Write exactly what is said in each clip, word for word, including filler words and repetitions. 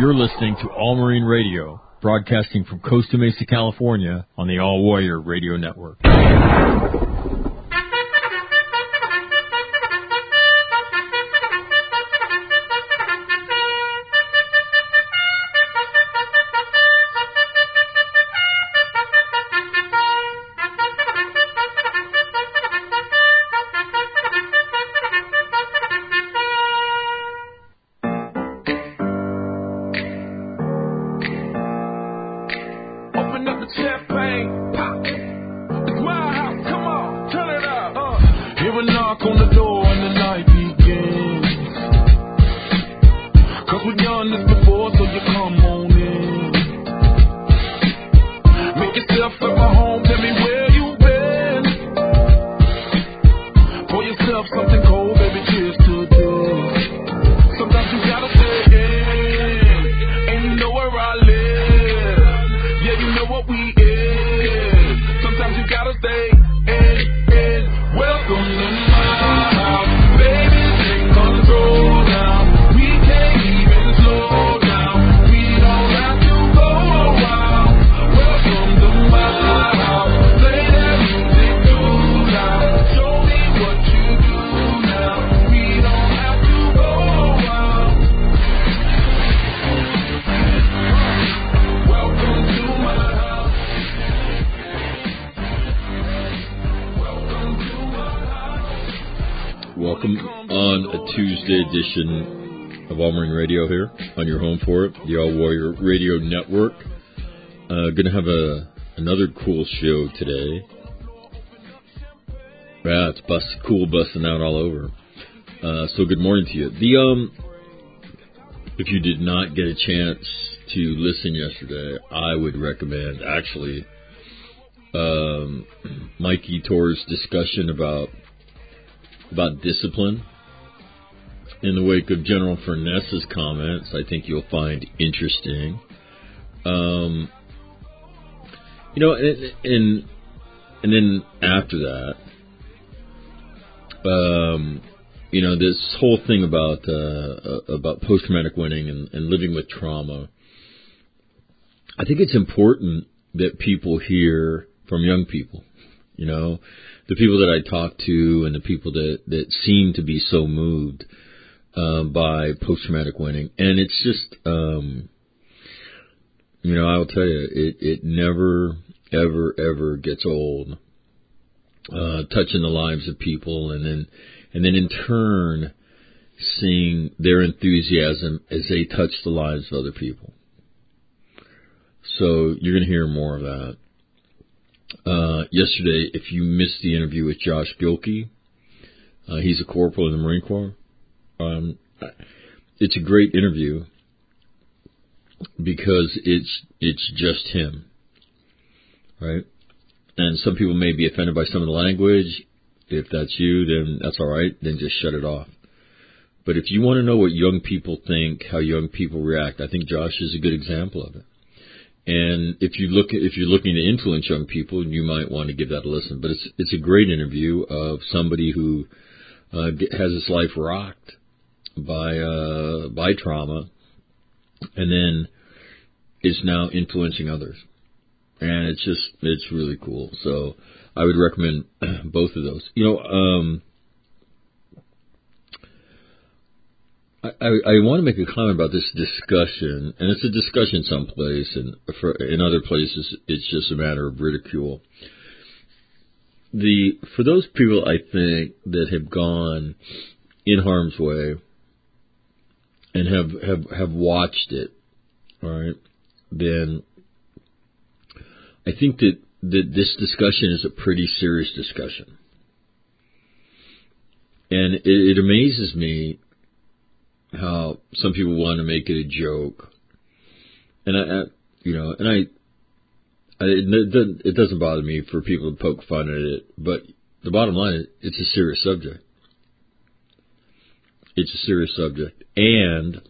You're listening to All Marine Radio, broadcasting from Costa Mesa, California, on the All Warrior Radio Network. Edition of All Marine Radio here on your home for it, the All Warrior Radio Network. Uh, going to have a another cool show today. Yeah, it's bust, cool busting out all over. Uh, so good morning to you. The um, if you did not get a chance to listen yesterday, I would recommend actually um, Mikey Torr's discussion about about discipline. In the wake of General Furness's comments, I think you'll find interesting. Um, you know, and, and and then after that, um, you know, this whole thing about uh, about post-traumatic winning and, and living with trauma. I think it's important that people hear from young people. You know, the people that I talk to and the people that, that seem to be so moved Uh, by post-traumatic winning. And it's just, um, you know, I'll tell you, it, it never, ever, ever gets old, uh, touching the lives of people and then, and then in turn, seeing their enthusiasm as they touch the lives of other people. So you're going to hear more of that. Uh, yesterday, if you missed the interview with Josh Gilkey, uh, he's a corporal in the Marine Corps. Um, it's a great interview because it's it's just him, right? And some people may be offended by some of the language. If that's you, then that's all right. Then just shut it off. But if you want to know what young people think, how young people react, I think Josh is a good example of it. And if you look, if you're looking to influence young people, you might want to give that a listen. But it's it's a great interview of somebody who uh, has his life rocked by uh, by trauma, and then is now influencing others, and it's just it's really cool. So I would recommend both of those. You know, um, I, I, I want to make a comment about this discussion, and it's a discussion someplace, and for, in other places it's just a matter of ridicule. The for those people I think that have gone in harm's way and have, have, have watched it, all right, then I think that, that this discussion is a pretty serious discussion. And it, it amazes me how some people want to make it a joke. And I, I you know, and I, I it, doesn't, it doesn't bother me for people to poke fun at it, but the bottom line is it's a serious subject. It's a serious subject, and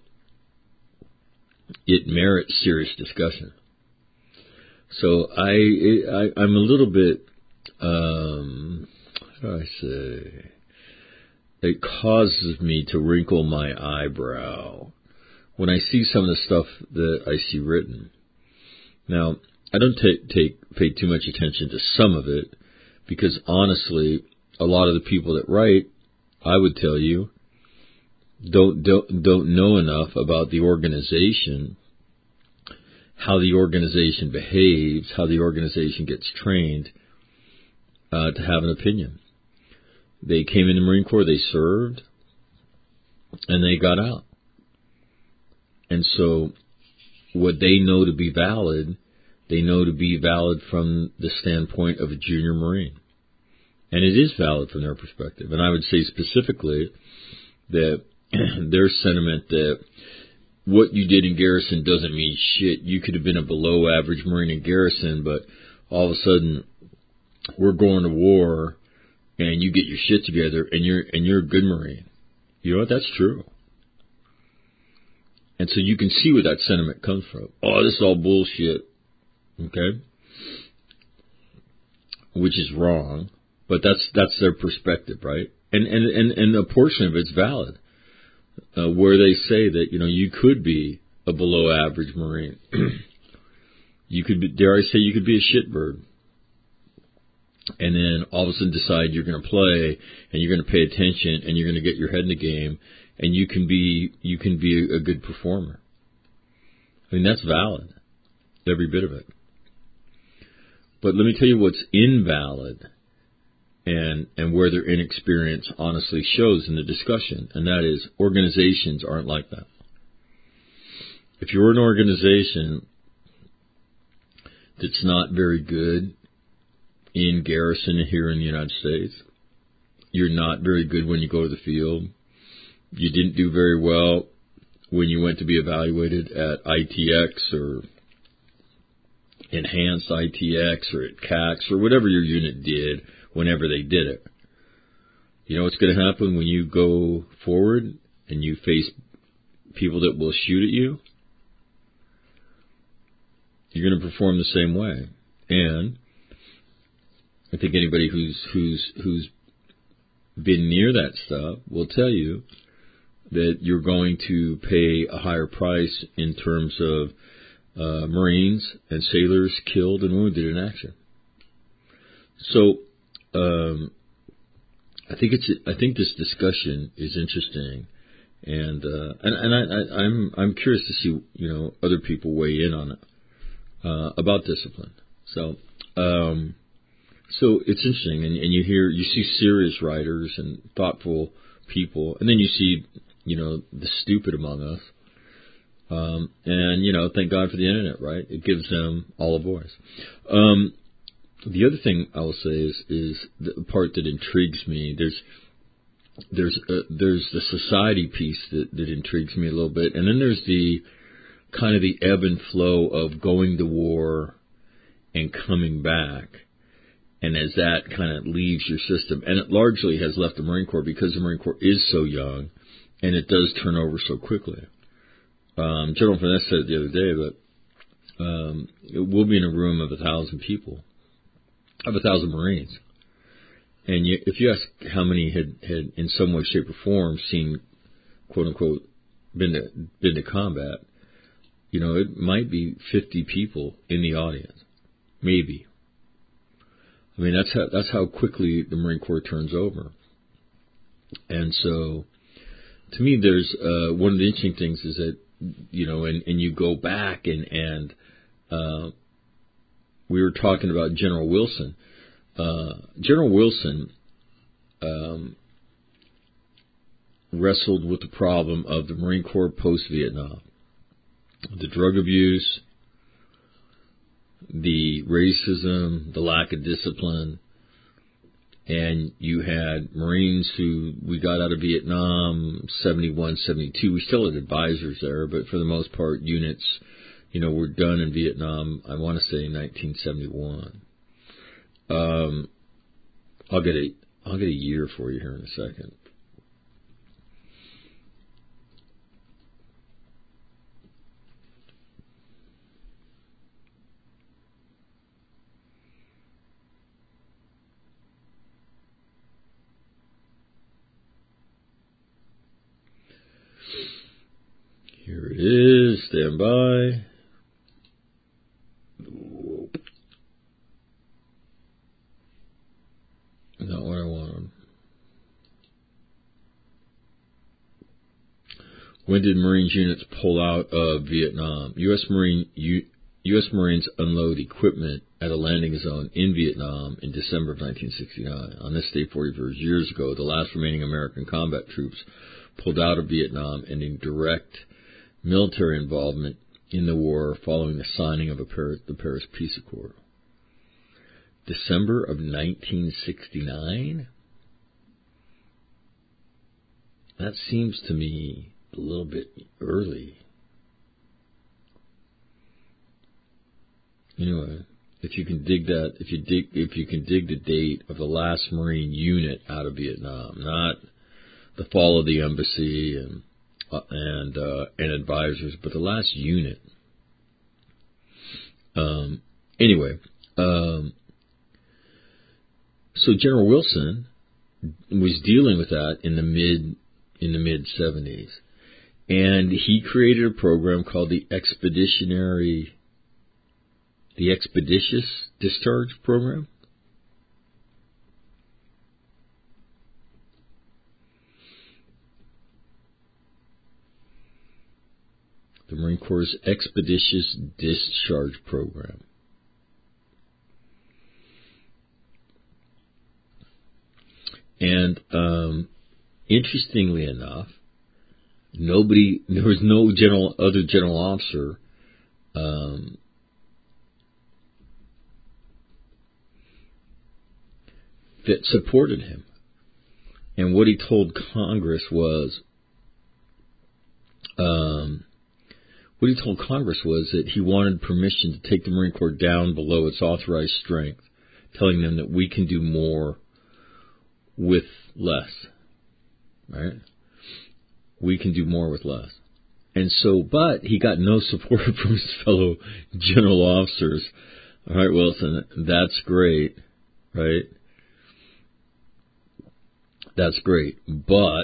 it merits serious discussion. So I, I I'm a little bit, um, how do I say? It causes me to wrinkle my eyebrow when I see some of the stuff that I see written. Now, I don't take, take pay too much attention to some of it, because honestly, a lot of the people that write, I would tell you, don't don't don't know enough about the organization, how the organization behaves, how the organization gets trained, uh, to have an opinion. They came in the Marine Corps, they served, and they got out. And so what they know to be valid, they know to be valid from the standpoint of a junior Marine. And it is valid from their perspective. And I would say specifically that their sentiment that what you did in garrison doesn't mean shit. You could have been a below average Marine in garrison, but all of a sudden we're going to war and you get your shit together and you're and you're a good Marine. You know what? That's true. And so you can see where that sentiment comes from. Oh, this is all bullshit. Okay? Which is wrong, but that's that's their perspective, right? And and and, and a portion of it's valid. Uh, where they say that, you know, you could be a below average Marine. You could be, dare I say, you could be a shitbird. And then all of a sudden decide you're going to play and you're going to pay attention and you're going to get your head in the game and you can be, you can be a, a good performer. I mean, that's valid. Every bit of it. But let me tell you what's invalid and, and where their inexperience honestly shows in the discussion. And that is, organizations aren't like that. If you're an organization that's not very good in garrison here in the United States, you're not very good when you go to the field, you didn't do very well when you went to be evaluated at I T X or enhanced I T X or at C A X or whatever your unit did whenever they did it. You know what's going to happen when you go forward and you face people that will shoot at you? You're going to perform the same way. And I think anybody who's who's who's been near that stuff will tell you that you're going to pay a higher price in terms of uh, Marines and sailors killed and wounded in action. So um, I think it's I think this discussion is interesting, and uh, and, and I, I, I'm I'm curious to see, you know, other people weigh in on it uh, about discipline. So. Um, So it's interesting, and, and you hear, you see serious writers and thoughtful people, and then you see, you know, the stupid among us. Um, and, you know, thank God for the internet, right? It gives them all a voice. Um, the other thing I will say is, is the part that intrigues me. There's, there's, uh, there's the society piece that, that intrigues me a little bit, and then there's the kind of the ebb and flow of going to war and coming back. And as that kind of leaves your system, and it largely has left the Marine Corps because the Marine Corps is so young, and it does turn over so quickly. Um, General Finesse said it the other day, but um, we'll be in a room of a thousand people, of a thousand Marines. And you, if you ask how many had, had, in some way, shape, or form, seen, quote unquote, been to, been to combat, you know, it might be fifty people in the audience, maybe. I mean, that's how, that's how quickly the Marine Corps turns over. And so, to me, there's, uh, one of the interesting things is that, you know, and, and you go back and, and, uh, we were talking about General Wilson. Uh, General Wilson, um, wrestled with the problem of the Marine Corps post-Vietnam. The drug abuse, the racism, the lack of discipline, and you had Marines who, we got out of Vietnam, seventy-one, seventy-two, we still had advisors there, but for the most part, units, you know, were done in Vietnam, I want to say nineteen seventy-one. Um, I'll get a, I'll get a year for you here in a second. Here it is. Stand by. Not what I wanted. When did Marines units pull out of Vietnam? U S. Marine U, U S. Marines unload equipment at a landing zone in Vietnam in December of nineteen sixty-nine. On this day, forty-four years ago, the last remaining American combat troops pulled out of Vietnam, ending direct military involvement in the war following the signing of a Paris, the Paris Peace Accord. December of nineteen sixty-nine? That seems to me a little bit early. Anyway, if you can dig that, if you dig, if you can dig the date of the last Marine unit out of Vietnam, not the fall of the embassy and uh, and uh, and advisors, but the last unit. Um. Anyway, um. So General Wilson was dealing with that in the mid in the mid seventies, and he created a program called the Expeditionary. The Expeditious Discharge Program. The Marine Corps' Expeditious Discharge Program. And um, interestingly enough, nobody, there was no general, other general officer um, that supported him. And what he told Congress was, um, what he told Congress was that he wanted permission to take the Marine Corps down below its authorized strength, telling them that we can do more with less, right? We can do more with less. And so, but he got no support from his fellow general officers. All right, Wilson, that's great, right? That's great, but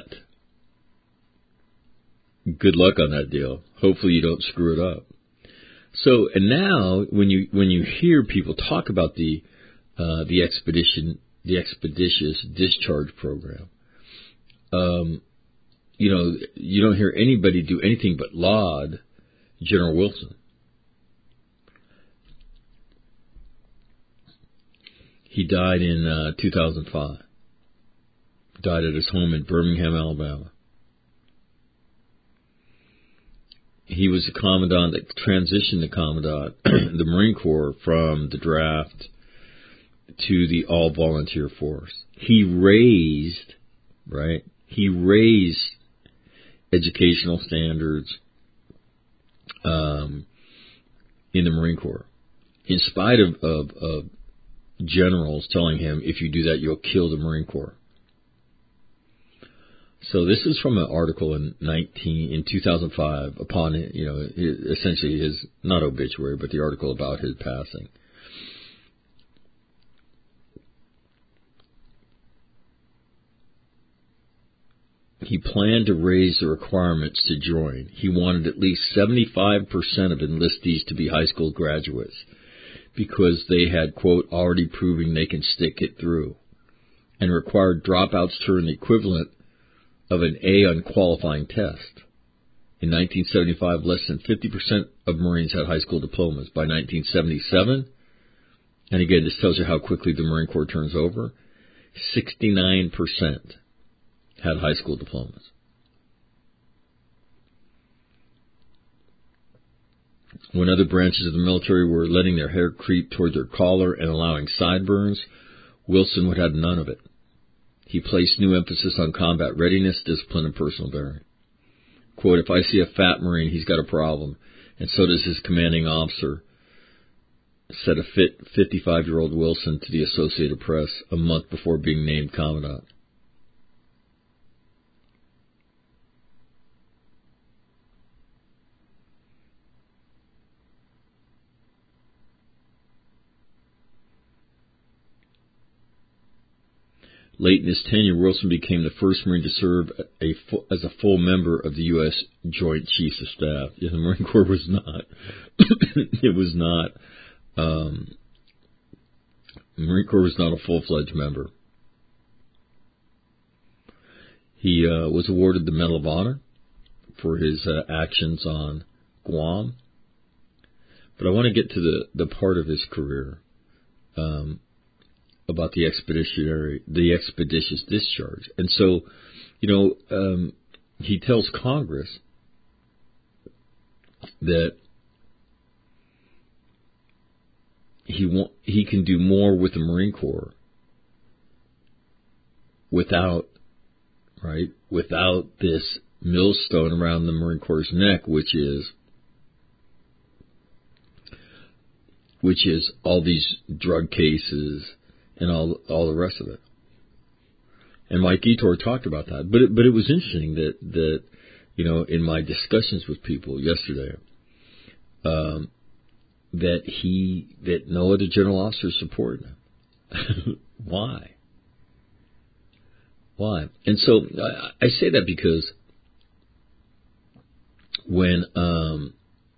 good luck on that deal. Hopefully you don't screw it up. So, and now when you when you hear people talk about the uh, the expedition, the Expeditious Discharge Program, um, you know, you don't hear anybody do anything but laud General Wilson. He died in uh, two thousand five. Died at his home in Birmingham, Alabama. He was a commandant that transitioned the commandant, the Marine Corps, from the draft to the all-volunteer force. He raised, right, he raised educational standards um, in the Marine Corps, in spite of, of, of generals telling him, if you do that, you'll kill the Marine Corps. So this is from an article in nineteen in two thousand five upon, you know, essentially his, not obituary, but the article about his passing. He planned to raise the requirements to join. He wanted at least seventy-five percent of enlistees to be high school graduates because they had, quote, already proving they can stick it through, and required dropouts to earn the equivalent of an A on qualifying test. In nineteen seventy-five, less than fifty percent of Marines had high school diplomas. By nineteen seventy-seven, and again, this tells you how quickly the Marine Corps turns over, sixty-nine percent had high school diplomas. When other branches of the military were letting their hair creep toward their collar and allowing sideburns, Wilson would have none of it. He placed new emphasis on combat readiness, discipline, and personal bearing. Quote, if I see a fat Marine, he's got a problem, and so does his commanding officer, said a fit fifty-five-year-old Wilson to the Associated Press a month before being named commandant. Late in his tenure, Wilson became the first Marine to serve a full, as a full member of the U S Joint Chiefs of Staff. Yeah, the Marine Corps was not. it was not. Um, the Marine Corps was not a full-fledged member. He uh, was awarded the Medal of Honor for his uh, actions on Guam. But I want to get to the, the part of his career um, about the expeditionary, the expeditious discharge. And so, you know, um, he tells Congress that he wa- he can do more with the Marine Corps without, right, without this millstone around the Marine Corps' neck, which is which is all these drug cases and all all the rest of it. And Mike Etor talked about that. But it, but it was interesting that, that, you know, in my discussions with people yesterday, um, that he, that no other general officer supported him. Why? Why? And so I, I say that because when, um,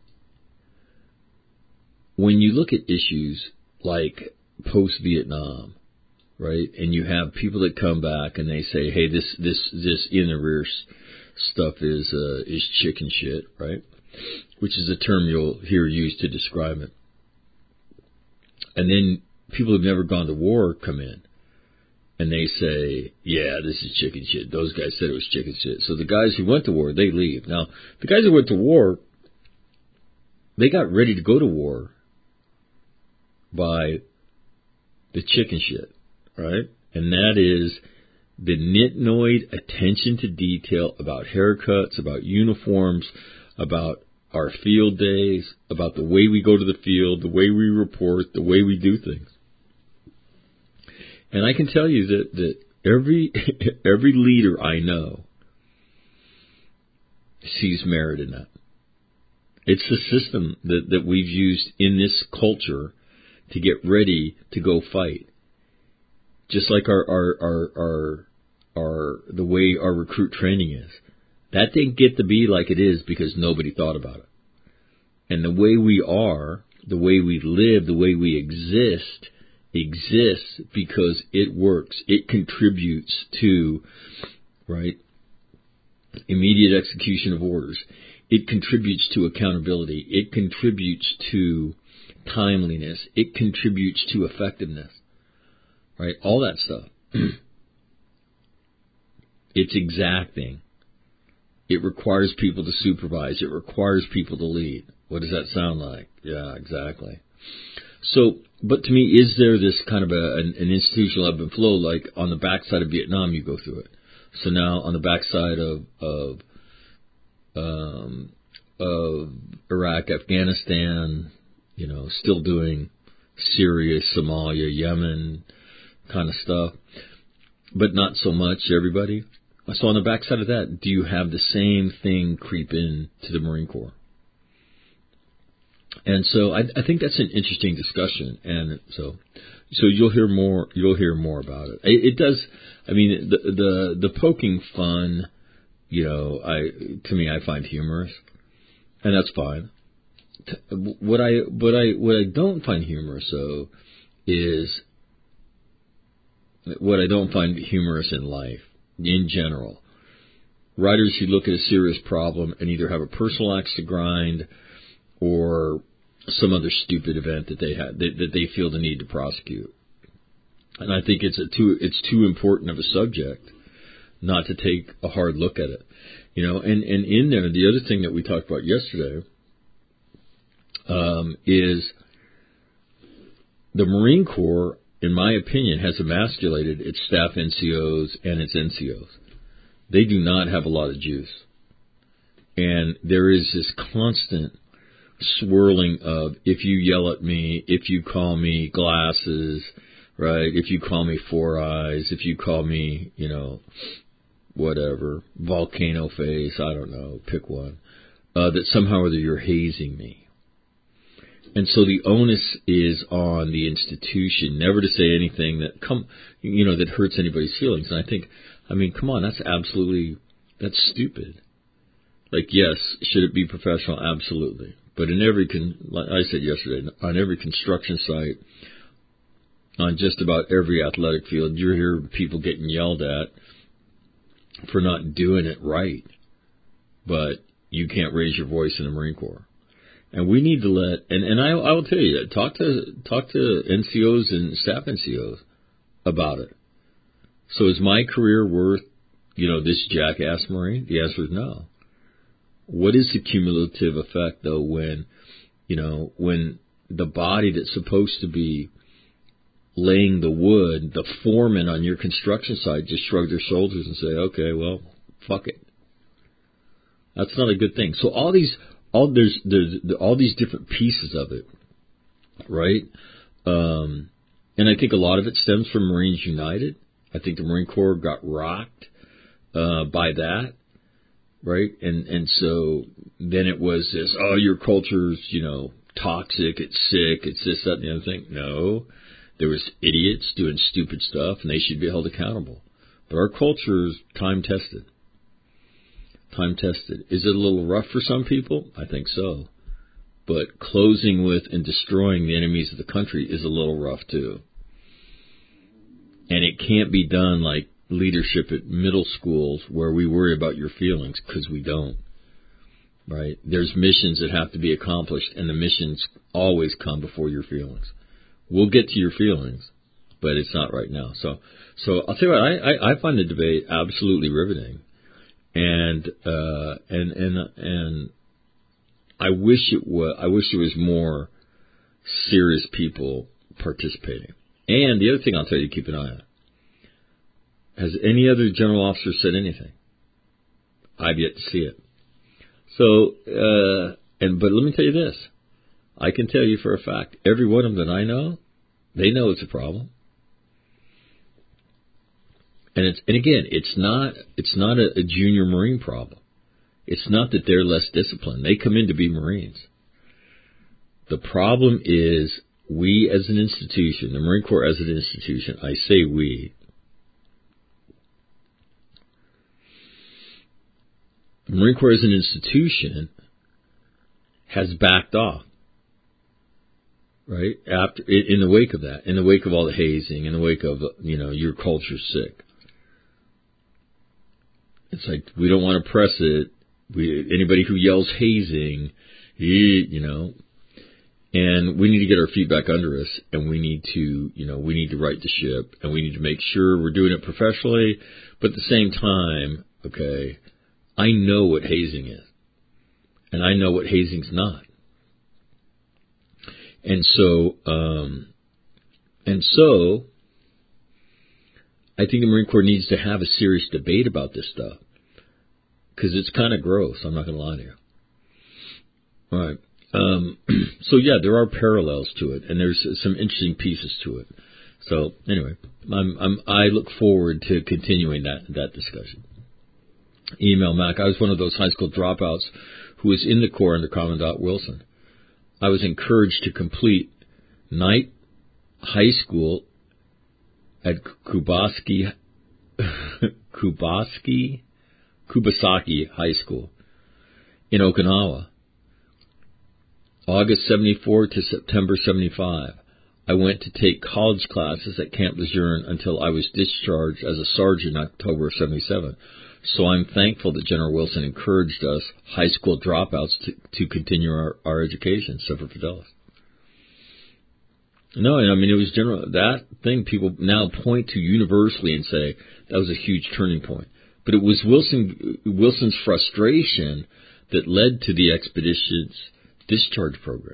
when you look at issues like post-Vietnam, right, and you have people that come back and they say, hey, this this this in the rear stuff is uh, is chicken shit, right, which is a term you'll hear used to describe it. And then people who've never gone to war come in and they say, yeah, this is chicken shit. Those guys said it was chicken shit. So the guys who went to war, they leave. Now, the guys who went to war, they got ready to go to war by the chicken shit, right? And that is the nitnoid attention to detail about haircuts, about uniforms, about our field days, about the way we go to the field, the way we report, the way we do things. And I can tell you that, that every every leader I know sees merit in that. It's the system that, that we've used in this culture to get ready to go fight. Just like our, our, our, our, our, the way our recruit training is. That didn't get to be like it is because nobody thought about it. And the way we are, the way we live, the way we exist, exists because it works. It contributes to, right, immediate execution of orders. It contributes to accountability. It contributes to timeliness. It contributes to effectiveness. Right? All that stuff. It's exacting. It requires people to supervise. It requires people to lead. What does that sound like? Yeah, exactly. So, but to me, is there this kind of a, an, an institutional ebb and flow, like on the backside of Vietnam, you go through it. So now on the backside of, of, um, of Iraq, Afghanistan, you know, still doing Syria, Somalia, Yemen kind of stuff, but not so much everybody. So on the backside of that, do you have the same thing creep in to the Marine Corps? And so I, I think that's an interesting discussion, and so so you'll hear more. You'll hear more about it. It, it does. I mean, the the the poking fun, you know, I to me I find humorous, and that's fine. What I what I what I don't find humorous though is what I don't find humorous in life in general. Writers who look at a serious problem and either have a personal axe to grind or some other stupid event that they had that, that they feel the need to prosecute. And I think it's a too it's too important of a subject not to take a hard look at it. You know, and, and in there, the other thing that we talked about yesterday um, is the Marine Corps, in my opinion, has emasculated its staff N C Os and its N C Os. They do not have a lot of juice. And there is this constant swirling of, if you yell at me, if you call me glasses, right, if you call me four eyes, if you call me, you know, whatever, volcano face, I don't know, pick one, uh, that somehow or other you're hazing me. And so the onus is on the institution never to say anything that come, you know, that hurts anybody's feelings. And I think, I mean, come on, that's absolutely, that's stupid. Like, yes, should it be professional? Absolutely. But in every, con- like I said yesterday, on every construction site, on just about every athletic field, you hear people getting yelled at for not doing it right. But you can't raise your voice in the Marine Corps. And we need to let, and, and I, I will tell you, talk to, talk to N C Os and staff N C Os about it. So is my career worth, you know, this jackass Marine? The answer is no. What is the cumulative effect, though, when, you know, when the body that's supposed to be laying the wood, the foreman on your construction site just shrug their shoulders and say, okay, well, fuck it. That's not a good thing. So all these, all there's, there's all these different pieces of it, right? Um, and I think a lot of it stems from Marines United. I think the Marine Corps got rocked uh, by that, right? And and so then it was this, oh, your culture's, you know, toxic, it's sick, it's this, that, and the other thing. No, there was idiots doing stupid stuff, and they should be held accountable. But our culture is time-tested. Time-tested. Is it a little rough for some people? I think so. But closing with and destroying the enemies of the country is a little rough, too. And it can't be done like leadership at middle schools where we worry about your feelings, because we don't. Right? There's missions that have to be accomplished, and the missions always come before your feelings. We'll get to your feelings, but it's not right now. So, so I'll tell you what, I, I, I find the debate absolutely riveting. And, uh, and, and, and I wish it was, I wish there was more serious people participating. And the other thing I'll tell you to keep an eye on. Has any other general officer said anything? I've yet to see it. So, uh, and, but let me tell you this. I can tell you for a fact, every one of them that I know, they know it's a problem. And it's, and again, it's not, it's not a, a junior Marine problem. It's not that they're less disciplined. They come in to be Marines. The problem is we as an institution, the Marine Corps as an institution, I say we, the Marine Corps as an institution has backed off. Right? After, in the wake of that, in the wake of all the hazing, in the wake of, you know, your culture's sick. It's like, we don't want to press it. We, anybody who yells hazing, you know, and we need to get our feet back under us, and we need to, you know, we need to right the ship, and we need to make sure we're doing it professionally, but at the same time, okay, I know what hazing is, and I know what hazing's not. And so, um, and so, I think the Marine Corps needs to have a serious debate about this stuff, because it's kind of gross. I'm not going to lie to you. All right. Um, so yeah, there are parallels to it, and there's some interesting pieces to it. So anyway, I'm, I'm, I look forward to continuing that that discussion. Email Mac. I was one of those high school dropouts who was in the Corps under Commandant Wilson. I was encouraged to complete night high school at Kubaski, Kubaski, Kubasaki High School in Okinawa. August seventy-four to September seventy-five. I went to take college classes at Camp Lejeune until I was discharged as a sergeant in October of seventy-seven. So I'm thankful that General Wilson encouraged us high school dropouts to, to continue our, our education, Semper Fidelis. No, I mean, it was general, that thing people now point to universally and say that was a huge turning point. But it was Wilson, Wilson's frustration that led to the expedition's discharge program.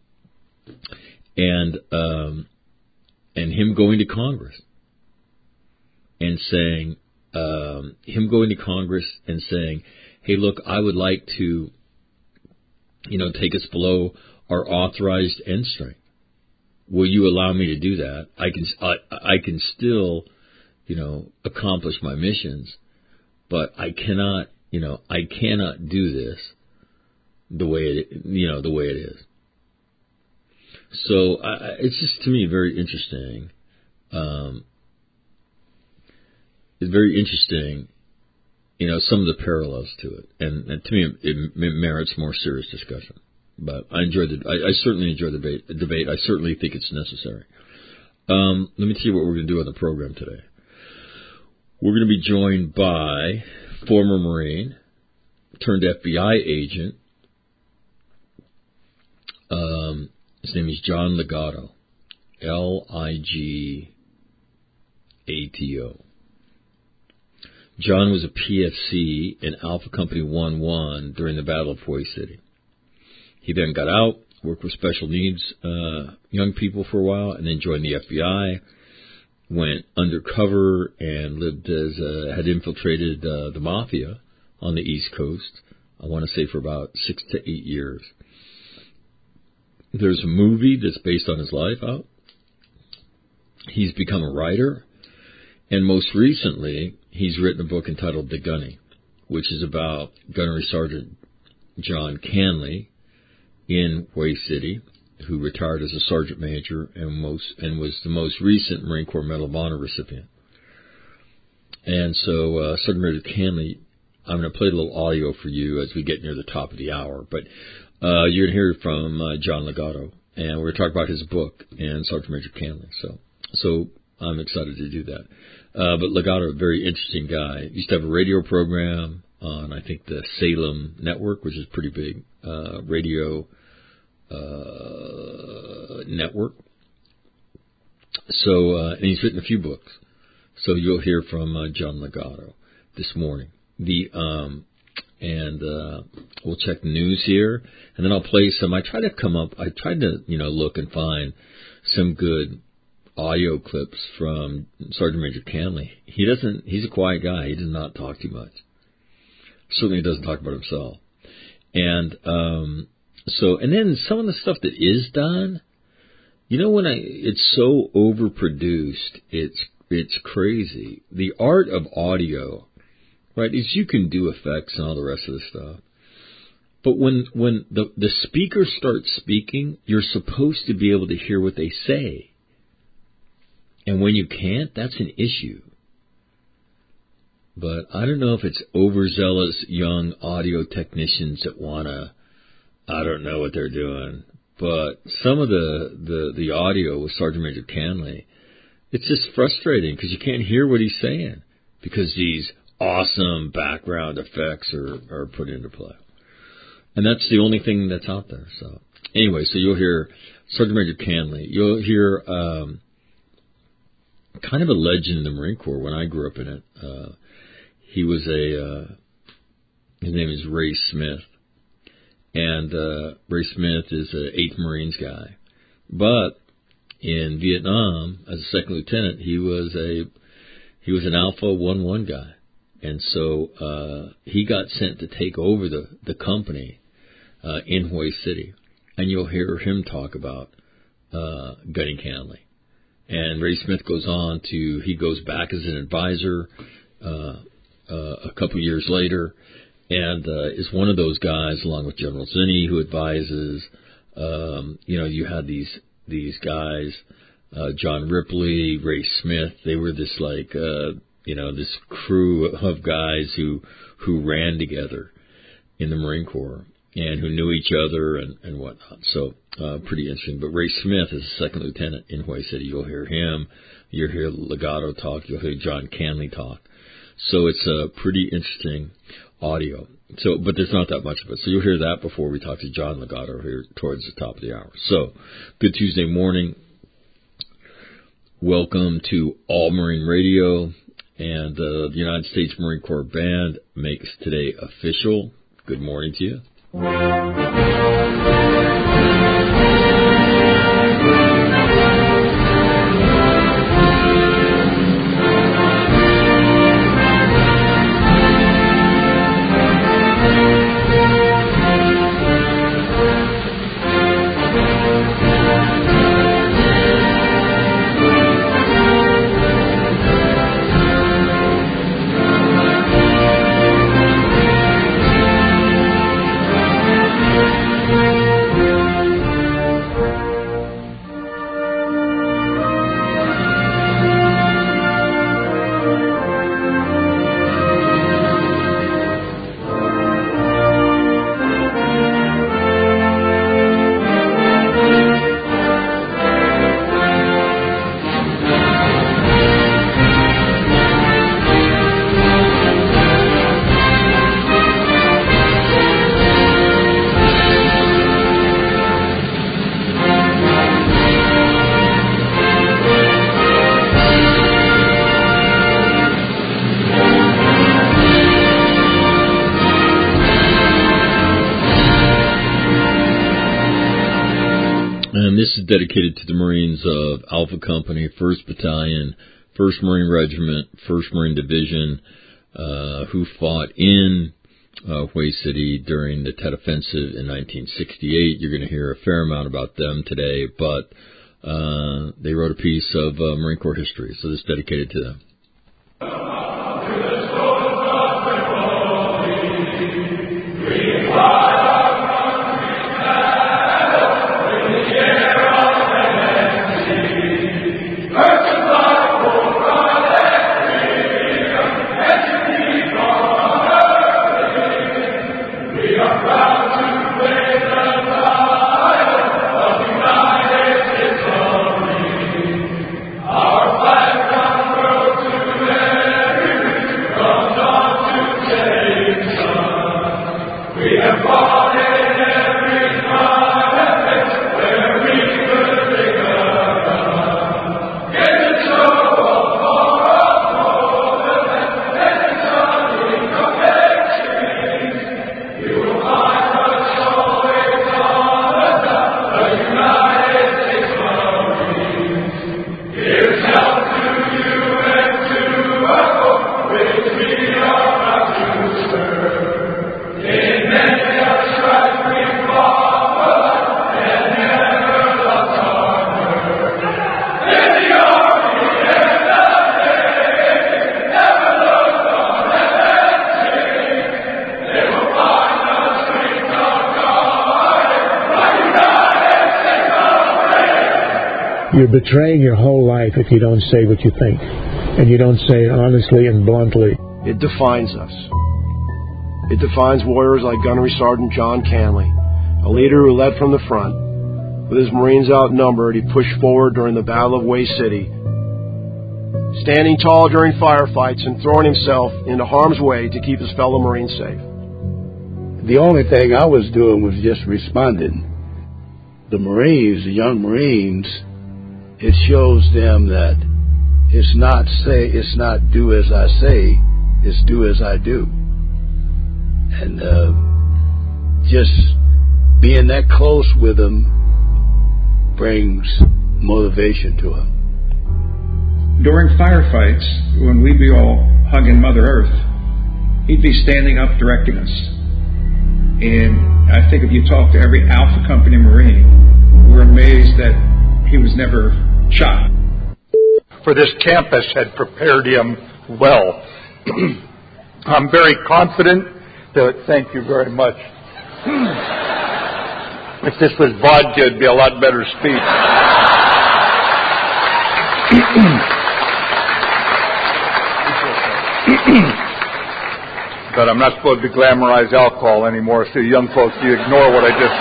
And, um, and him going to Congress and saying, Um, him going to Congress and saying, hey, look, I would like to, you know, take us below our authorized end strength. Will you allow me to do that? I can, I, I can still, you know, accomplish my missions, but I cannot, you know, I cannot do this the way it, you know, the way it is. So I, it's just, to me, very interesting. Um, it's very interesting, you know, some of the parallels to it. And, and to me, it, it merits more serious discussion. But I enjoy the, I, I certainly enjoy the debate, the debate. I certainly think it's necessary. Um, let me tell you what we're going to do on the program today. We're going to be joined by former Marine, turned F B I agent. Um, his name is John Ligato, L I G A T O. John was a P F C in Alpha Company one one during the Battle of Hue City. He then got out, worked with special needs uh, young people for a while, and then joined the F B I. Went undercover and lived as uh, had infiltrated uh, the mafia on the East Coast. I want to say for about six to eight years. There's a movie that's based on his life out. He's become a writer, and most recently he's written a book entitled The Gunny, which is about Gunnery Sergeant John Canley in Hue City, who retired as a sergeant major and most and was the most recent Marine Corps Medal of Honor recipient. And so, uh, Sergeant Major Canley, I'm going to play a little audio for you as we get near the top of the hour. But uh, you're going to hear from uh, John Ligato, and we're going to talk about his book and Sergeant Major Canley. So, so I'm excited to do that. Uh, but Ligato, a very interesting guy. Used to have a radio program on, I think, the Salem Network, which is pretty big uh, radio Uh, network. So, uh, and he's written a few books. So you'll hear from uh, John Ligato this morning. The um, and uh, we'll check the news here, and then I'll play some. I try to come up. I tried to you know look and find some good audio clips from Sergeant Major Canley. He doesn't. He's a quiet guy. He does not talk too much. Certainly doesn't talk about himself. And um, So, and then some of the stuff that is done, you know, when I, it's so overproduced, it's, it's crazy. The art of audio, right, is you can do effects and all the rest of the stuff. But when, when the, the speaker starts speaking, you're supposed to be able to hear what they say. And when you can't, that's an issue. But I don't know if it's overzealous young audio technicians that want to, I don't know what they're doing, but some of the, the, the audio with Sergeant Major Canley, it's just frustrating because you can't hear what he's saying because these awesome background effects are, are put into play. And that's the only thing that's out there. So anyway, so you'll hear Sergeant Major Canley. You'll hear um, kind of a legend in the Marine Corps when I grew up in it. Uh, he was a, uh, his name is Ray Smith. And uh, Ray Smith is an eighth Marines guy. But in Vietnam, as a second lieutenant, he was a he was an Alpha one one guy. And so uh, he got sent to take over the, the company uh, in Hue City. And you'll hear him talk about uh, Gunny Canley. And Ray Smith goes on to, he goes back as an advisor uh, uh, a couple years later. And uh, is one of those guys, along with General Zinni, who advises. Um, you know, you had these these guys, uh, John Ripley, Ray Smith. They were this like, uh, you know, this crew of guys who who ran together in the Marine Corps and who knew each other and, and whatnot. So uh, pretty interesting. But Ray Smith is a second lieutenant in Hue City. You'll hear him. You'll hear Ligato talk. You'll hear John Canley talk. So it's a uh, pretty interesting audio. So, but there's not that much of it. So you'll hear that before we talk to John Ligato here towards the top of the hour. So, good Tuesday morning. Welcome to All Marine Radio, and uh, the United States Marine Corps Band makes today official. Good morning to you. this is dedicated to the Marines of Alpha Company, first Battalion, first Marine Regiment, first Marine Division, uh, who fought in uh, Hue City during the Tet Offensive in nineteen sixty-eight. You're going to hear a fair amount about them today, but uh, they wrote a piece of uh, Marine Corps history, so this is dedicated to them. You're betraying your whole life if you don't say what you think, and you don't say it honestly and bluntly. It defines us. It defines warriors like Gunnery Sergeant John Canley, a leader who led from the front. With his Marines outnumbered, he pushed forward during the Battle of Hue City, standing tall during firefights and throwing himself into harm's way to keep his fellow Marines safe. The only thing I was doing was just responding. The Marines, the young Marines, it shows them that it's not say, it's not do as I say, it's do as I do. And uh, just being that close with them brings motivation to them. During firefights, when we'd be all hugging Mother Earth, he'd be standing up directing us. And I think if you talk to every Alpha Company Marine, we're amazed that he was never shot. For this campus had prepared him well. I'm very confident that, thank you very much. If this was vodka, it'd be a lot better speech. But I'm not supposed to glamorize alcohol anymore, so young folks, you ignore what I just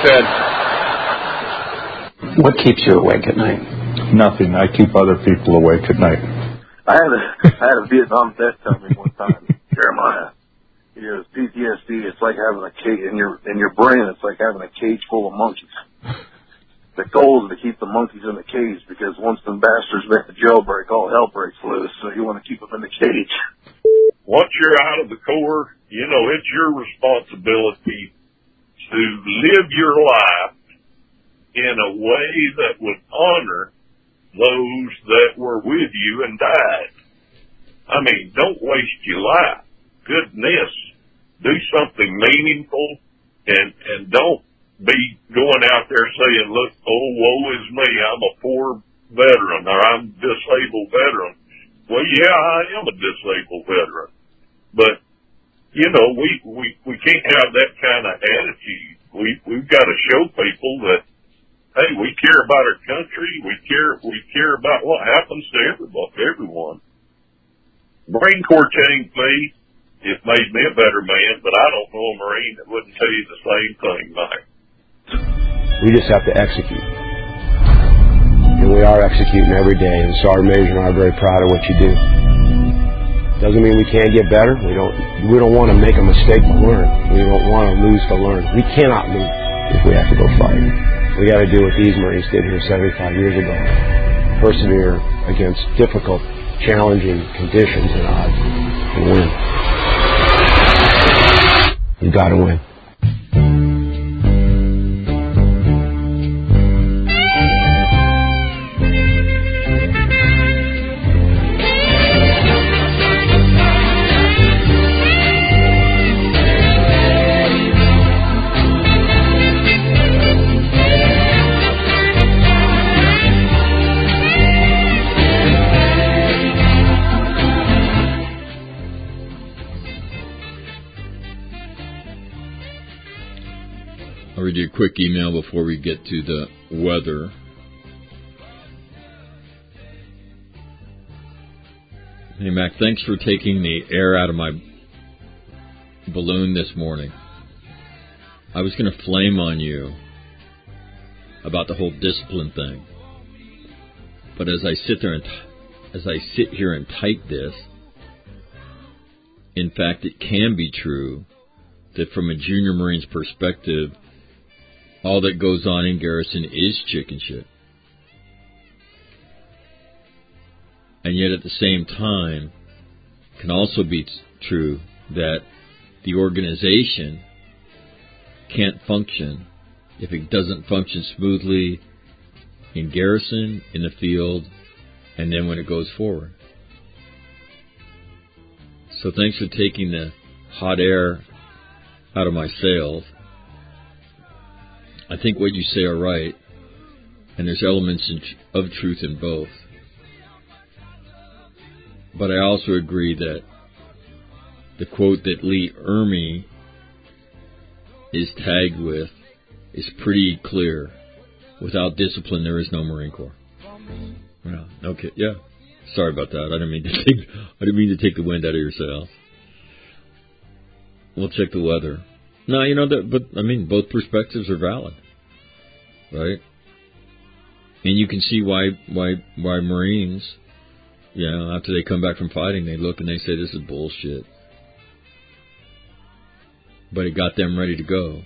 said. What keeps you awake at night? Nothing. I keep other people awake at night. I had a I had a Vietnam vet tell me one time, Jeremiah, he goes, P T S D, it's like having a cage in your in your brain. It's like having a cage full of monkeys. The goal is to keep the monkeys in the cage, because once the bastards make the jailbreak, all hell breaks loose. So you want to keep them in the cage. Once you're out of the Corps, you know, it's your responsibility to live your life in a way that would honor those that were with you and died. I mean, don't waste your life. Goodness, do something meaningful, and and don't be going out there saying, look, oh, woe is me, I'm a poor veteran, or I'm a disabled veteran. Well, yeah, I am a disabled veteran. But, you know, we, we, we can't have that kind of attitude. We, we've got to show people that, hey, we care about our country. We care, we care about what happens to everybody, everyone. Marine Corps changed me. It made me a better man, but I don't know a Marine that wouldn't tell you the same thing, Mike. We just have to execute. And we are executing every day, and Sergeant Major and I are very proud of what you do. Doesn't mean we can't get better. We don't we don't want to make a mistake to learn. We don't want to lose to learn. We cannot lose if we have to go fight. We got to do what these Marines did here seventy-five years ago. Persevere against difficult, challenging conditions and odds and win. You got to win. quick email before we get to the weather. Hey, Mac, thanks for taking the air out of my balloon this morning. I was going to flame on you about the whole discipline thing. But as I sit there and t- as I sit here and type this, in fact, it can be true that from a junior Marine's perspective, all that goes on in Garrison is chicken shit. And yet at the same time, it can also be t- true that the organization can't function if it doesn't function smoothly in Garrison, in the field, and then when it goes forward. So thanks for taking the hot air out of my sails. I think what you say are right, and there's elements in, of truth in both. But I also agree that the quote that Lee Ermey is tagged with is pretty clear. Without discipline, there is no Marine Corps. Well, okay, yeah. Sorry about that. I didn't mean to take. I didn't mean to take the wind out of your sails. We'll check the weather. No, you know that, but I mean, both perspectives are valid, right? And you can see why why why Marines, you know, after they come back from fighting, they look and they say this is bullshit. But it got them ready to go.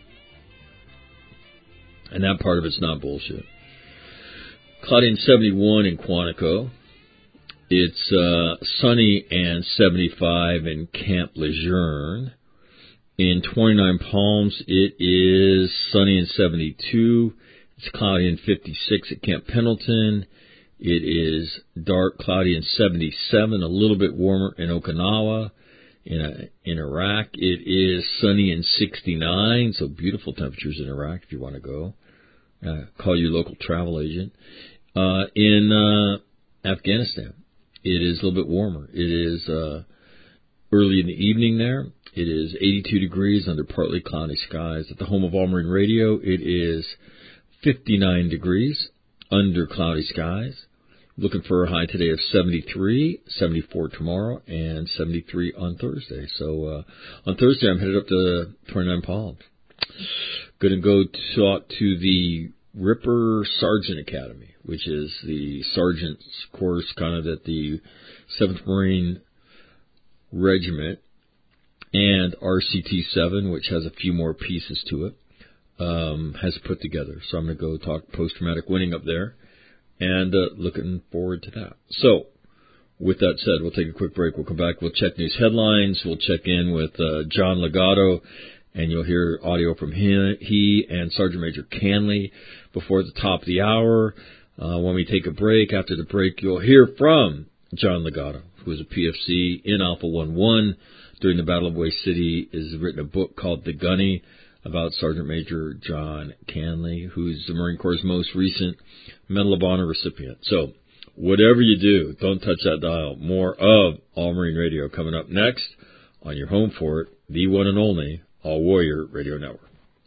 And that part of it's not bullshit. Cloudy and seventy-one in Quantico. It's uh, sunny and seventy-five in Camp Lejeune. In twenty-nine Palms, it is sunny and seventy-two. It's cloudy and fifty-six at Camp Pendleton. It is dark, cloudy and seventy-seven, a little bit warmer in Okinawa. In, a, in Iraq, it is sunny and sixty-nine, so beautiful temperatures in Iraq if you want to go. Uh, call your local travel agent. Uh, in uh, Afghanistan, it is a little bit warmer. It is uh, early in the evening there. It is eighty-two degrees under partly cloudy skies. At the home of All Marine Radio, it is fifty-nine degrees under cloudy skies. Looking for a high today of seventy-three, seventy-four tomorrow, and seventy-three on Thursday. So uh, on Thursday, I'm headed up to twenty-nine Palms. Going to go talk to the Ripper Sergeant Academy, which is the sergeant's course kind of that the seventh Marine Regiment and R C T seven, which has a few more pieces to it, um, has put together. So I'm going to go talk post-traumatic winning up there. And uh, looking forward to that. So, with that said, we'll take a quick break. We'll come back. We'll check news headlines. We'll check in with uh, John Legato, and you'll hear audio from him, he and Sergeant Major Canley before the top of the hour. Uh, when we take a break, after the break, you'll hear from John Legato, who was a P F C in Alpha one one during the Battle of Way City. Has written a book called The Gunny about Sergeant Major John Canley, who's the Marine Corps' most recent Medal of Honor recipient. So, whatever you do, don't touch that dial. More of All Marine Radio coming up next on your home for it, the one and only All Warrior Radio Network.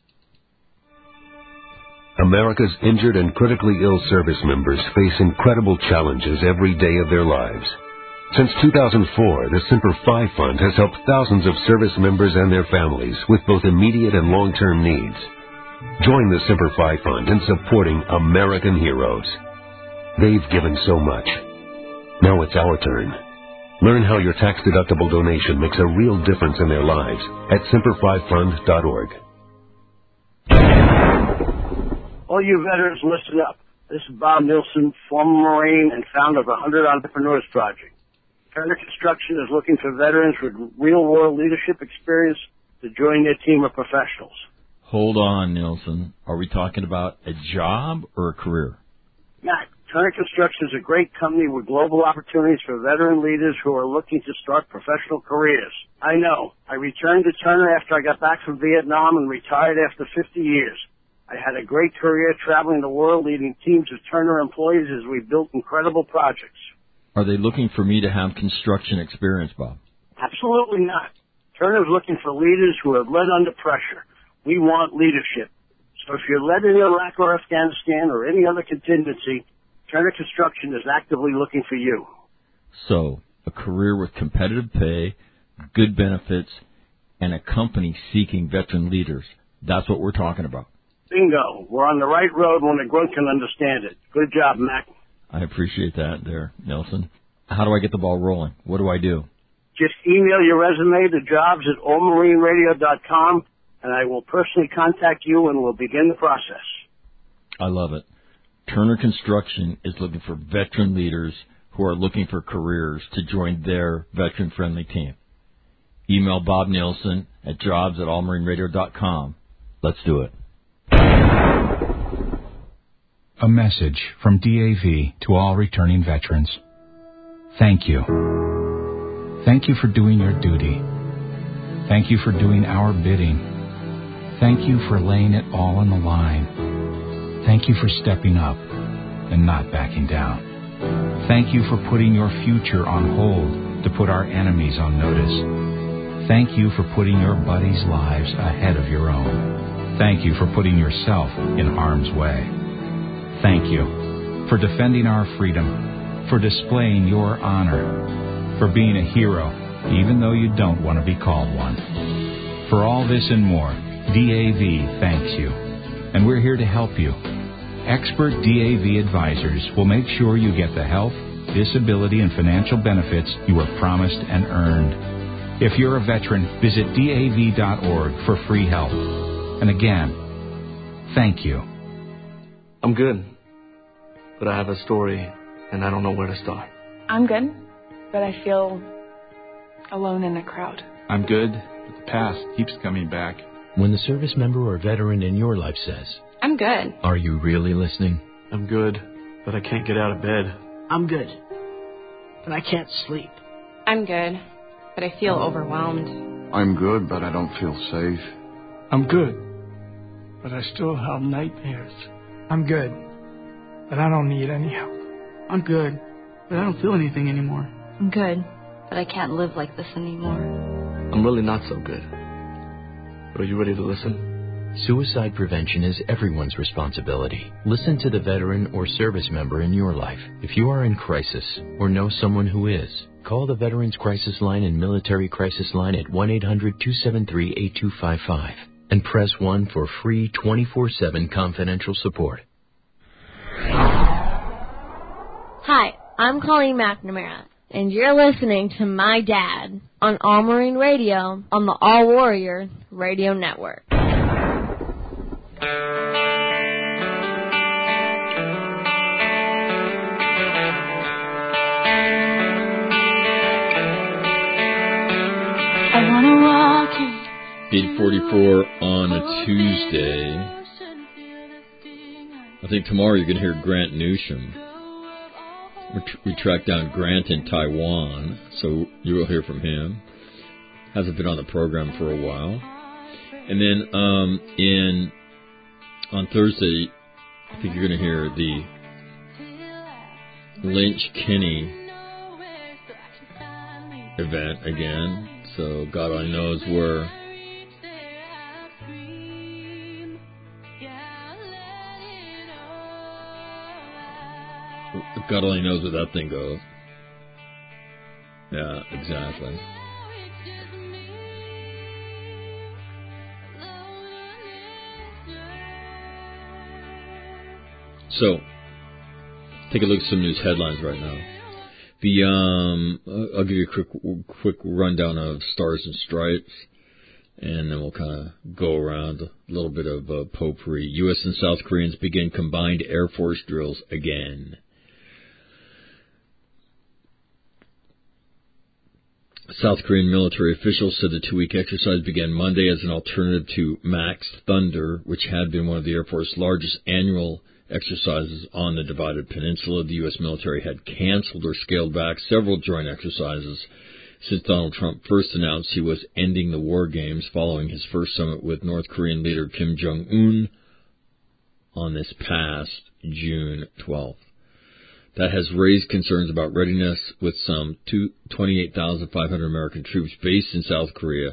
America's injured and critically ill service members face incredible challenges every day of their lives. Since two thousand four, the Semper Fi Fund has helped thousands of service members and their families with both immediate and long-term needs. Join the Semper Fi Fund in supporting American heroes. They've given so much. Now it's our turn. Learn how your tax-deductible donation makes a real difference in their lives at semper fi fund dot org. All you veterans, listen up. This is Bob Nilsson, former Marine and founder of the one hundred Entrepreneurs Project. Turner Construction is looking for veterans with real-world leadership experience to join their team of professionals. Hold on, Nilsson. Are we talking about a job or a career? Matt, Turner Construction is a great company with global opportunities for veteran leaders who are looking to start professional careers. I know. I returned to Turner after I got back from Vietnam and retired after fifty years. I had a great career traveling the world leading teams of Turner employees as we built incredible projects. Are they looking for me to have construction experience, Bob? Absolutely not. Turner is looking for leaders who have led under pressure. We want leadership. So if you're led in Iraq or Afghanistan or any other contingency, Turner Construction is actively looking for you. So, a career with competitive pay, good benefits, and a company seeking veteran leaders. That's what we're talking about. Bingo. We're on the right road when a grunt can understand it. Good job, Mac. I appreciate that there, Nelson. How do I get the ball rolling? What do I do? Just email your resume to jobs at all marine radio dot com, and I will personally contact you and we'll begin the process. I love it. Turner Construction is looking for veteran leaders who are looking for careers to join their veteran-friendly team. Email Bob Nielsen at jobs at all marine radio dot com. Let's do it. A message from D A V to all returning veterans. Thank you. Thank you for doing your duty. Thank you for doing our bidding. Thank you for laying it all on the line. Thank you for stepping up and not backing down. Thank you for putting your future on hold to put our enemies on notice. Thank you for putting your buddies' lives ahead of your own. Thank you for putting yourself in harm's way. Thank you for defending our freedom, for displaying your honor, for being a hero even though you don't want to be called one. For all this and more, D A V thanks you, and we're here to help you. Expert D A V advisors will make sure you get the health, disability, and financial benefits you were promised and earned. If you're a veteran, visit D A V dot org for free help. And again, thank you. I'm good, but I have a story, and I don't know where to start. I'm good, but I feel alone in a crowd. I'm good, but the past keeps coming back. When the service member or veteran in your life says, I'm good. Are you really listening? I'm good, but I can't get out of bed. I'm good, but I can't sleep. I'm good, but I feel overwhelmed. I'm good, but I don't feel safe. I'm good, but I still have nightmares. I'm good, but I don't need any help. I'm good, but I don't feel anything anymore. I'm good, but I can't live like this anymore. I'm really not so good. Are you ready to listen? Suicide prevention is everyone's responsibility. Listen to the veteran or service member in your life. If you are in crisis or know someone who is, call the Veterans Crisis Line and Military Crisis Line at one eight hundred two seven three eight two five five and press one for free twenty-four seven confidential support. Hi, I'm Colleen McNamara, and you're listening to My Dad on All Marine Radio on the All Warrior Radio Network. I wanna walk in. eight forty-four on a Tuesday. I think tomorrow you're going to hear Grant Newsham. We tracked down Grant in Taiwan, so you will hear from him. Hasn't been on the program for a while. And then um, in on Thursday, I think you're going to hear the Lynch Kinney event again. So God only knows where. God only knows where that thing goes. Yeah, exactly. So, take a look at some news headlines right now. The um, I'll give you a quick quick rundown of Stars and Stripes, and then we'll kind of go around a little bit of uh, potpourri. U S and South Koreans begin combined Air Force drills again. South Korean military officials said the two-week exercise began Monday as an alternative to Max Thunder, which had been one of the Air Force's largest annual exercises on the divided peninsula. The U S military had canceled or scaled back several joint exercises since Donald Trump first announced he was ending the war games following his first summit with North Korean leader Kim Jong-un on this past June twelfth. That has raised concerns about readiness, with some twenty-eight thousand five hundred American troops based in South Korea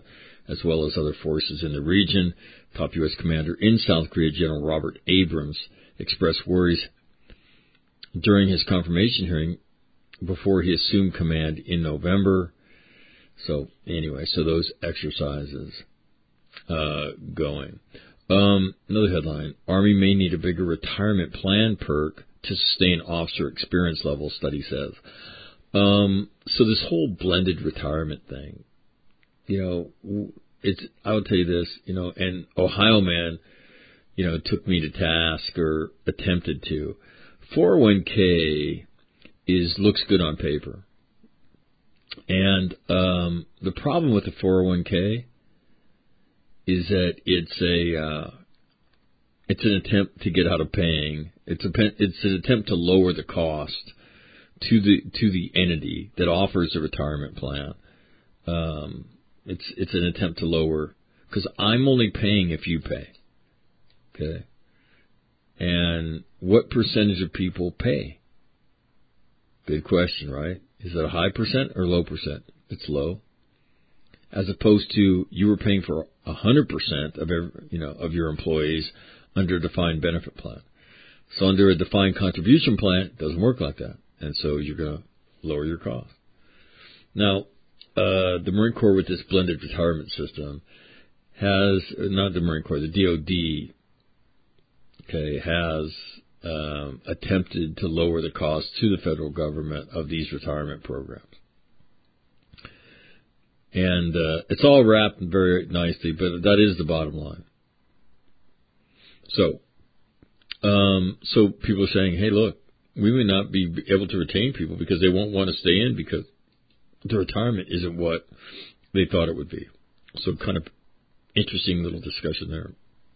as well as other forces in the region. Top U S commander in South Korea, General Robert Abrams, expressed worries during his confirmation hearing before he assumed command in November. So anyway, so those exercises uh, going. Um, another headline, Army may need a bigger retirement plan perk to sustain officer experience level, study says. Um, so this whole blended retirement thing, you know, it's, I will tell you this, you know, and Ohio man, you know, took me to task or attempted to. four oh one k is, looks good on paper. And, um, the problem with the four oh one k is that it's a, uh, it's an attempt to get out of paying. It's a, it's an attempt to lower the cost to the, to the entity that offers a retirement plan. Um, it's, it's an attempt to lower, because I'm only paying if you pay. Okay. And what percentage of people pay? Good question, right? Is it a high percent or low percent? It's low. As opposed to you were paying for a hundred percent of every, you know, of your employees under a defined benefit plan. So under a defined contribution plan, it doesn't work like that. And so you're going to lower your cost. Now, uh, the Marine Corps with this blended retirement system has, not the Marine Corps, the D O D, okay, has um, attempted to lower the cost to the federal government of these retirement programs. And uh, it's all wrapped very nicely, but that is the bottom line. So, um, so people are saying, hey, look, we may not be able to retain people because they won't want to stay in because the retirement isn't what they thought it would be. So kind of interesting little discussion there.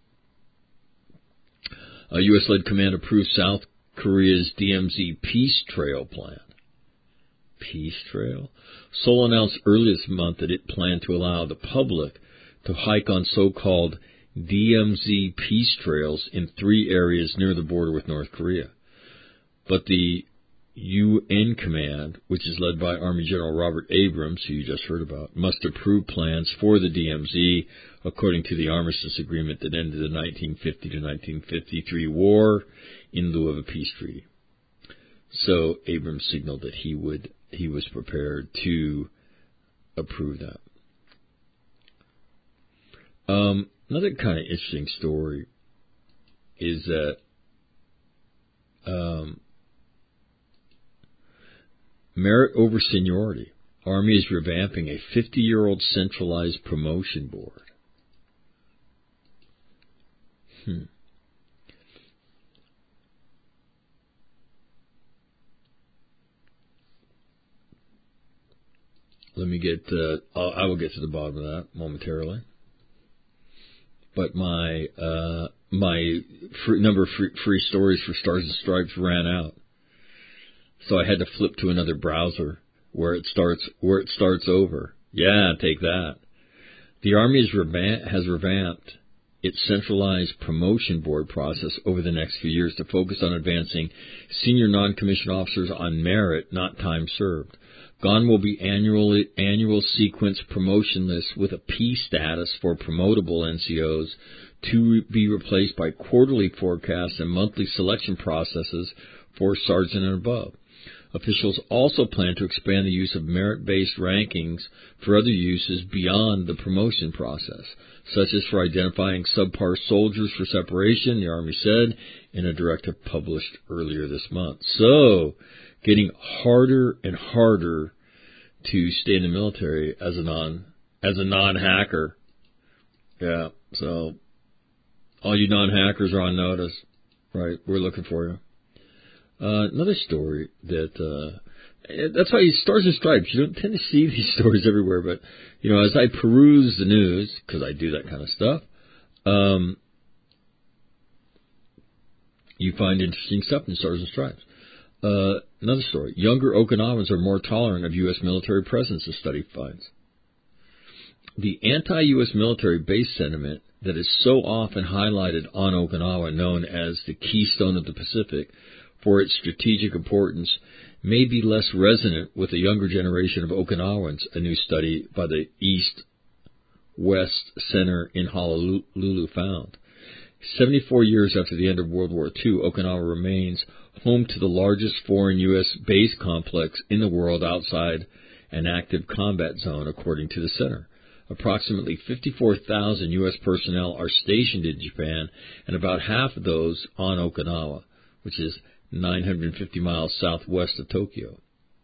A U S-led command approved South Korea's D M Z Peace Trail plan. Peace Trail? Seoul announced earlier this month that it planned to allow the public to hike on so-called D M Z peace trails in three areas near the border with North Korea. But the U N command, which is led by Army General Robert Abrams, who you just heard about, must approve plans for the D M Z according to the armistice agreement that ended the nineteen fifty to nineteen fifty-three war in lieu of a peace treaty. So Abrams signaled that he would he was prepared to approve that. Um, another kind of interesting story is that um, merit over seniority. Army is revamping a fifty-year-old centralized promotion board. Hmm. Let me get, uh, I'll, I will get to the bottom of that momentarily. But my, uh, my free, number of free, free stories for Stars and Stripes ran out. So I had to flip to another browser where it starts, where it starts over. Yeah, take that. The Army has, revamp, has revamped its centralized promotion board process over the next few years to focus on advancing senior non-commissioned officers on merit, not time served. Gone will be annual, annual sequence promotion lists with a P status for promotable N C Os to be replaced by quarterly forecasts and monthly selection processes for sergeant and above. Officials also plan to expand the use of merit-based rankings for other uses beyond the promotion process, such as for identifying subpar soldiers for separation, the Army said in a directive published earlier this month. So, getting harder and harder to stay in the military as a non as a non-hacker. Yeah, so all you non-hackers are on notice, right? We're looking for you. Uh, another story that uh, that's why Stars and Stripes. You don't tend to see these stories everywhere, but you know, as I peruse the news, because I do that kind of stuff, um, you find interesting stuff in Stars and Stripes. Uh, another story. Younger Okinawans are more tolerant of U S military presence, the study finds. The anti-U S military base sentiment that is so often highlighted on Okinawa, known as the Keystone of the Pacific, for its strategic importance, may be less resonant with the younger generation of Okinawans, a new study by the East West Center in Honolulu found. seventy-four years after the end of World War Two, Okinawa remains home to the largest foreign U S base complex in the world outside an active combat zone, according to the center. Approximately fifty-four thousand U S personnel are stationed in Japan, and about half of those on Okinawa, which is nine hundred fifty miles southwest of Tokyo.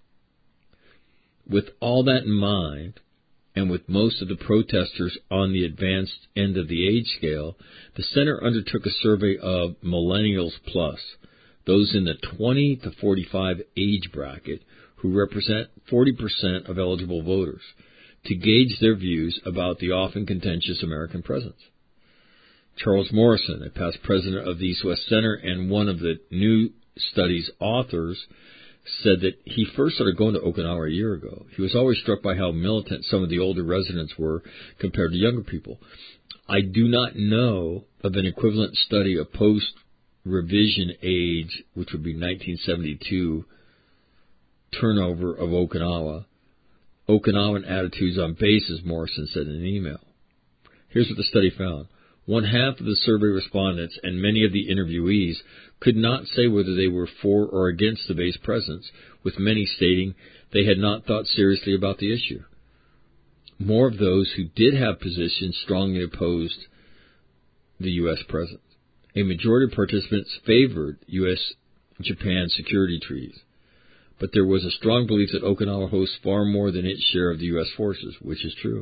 With all that in mind, and with most of the protesters on the advanced end of the age scale, the center undertook a survey of millennials plus, those in the twenty to forty-five age bracket, who represent forty percent of eligible voters, to gauge their views about the often contentious American presence. Charles Morrison, a past president of the East West Center and one of the new study's authors, said that he first started going to Okinawa a year ago. He was always struck by how militant some of the older residents were compared to younger people. I do not know of an equivalent study of post-revision age, which would be nineteen seventy-two, turnover of Okinawa. Okinawan attitudes on base, as Morrison said in an email. Here's what the study found. One half of the survey respondents and many of the interviewees could not say whether they were for or against the base presence, with many stating they had not thought seriously about the issue. More of those who did have positions strongly opposed the U S presence. A majority of participants favored U S Japan security treaties, but there was a strong belief that Okinawa hosts far more than its share of the U S forces, which is true.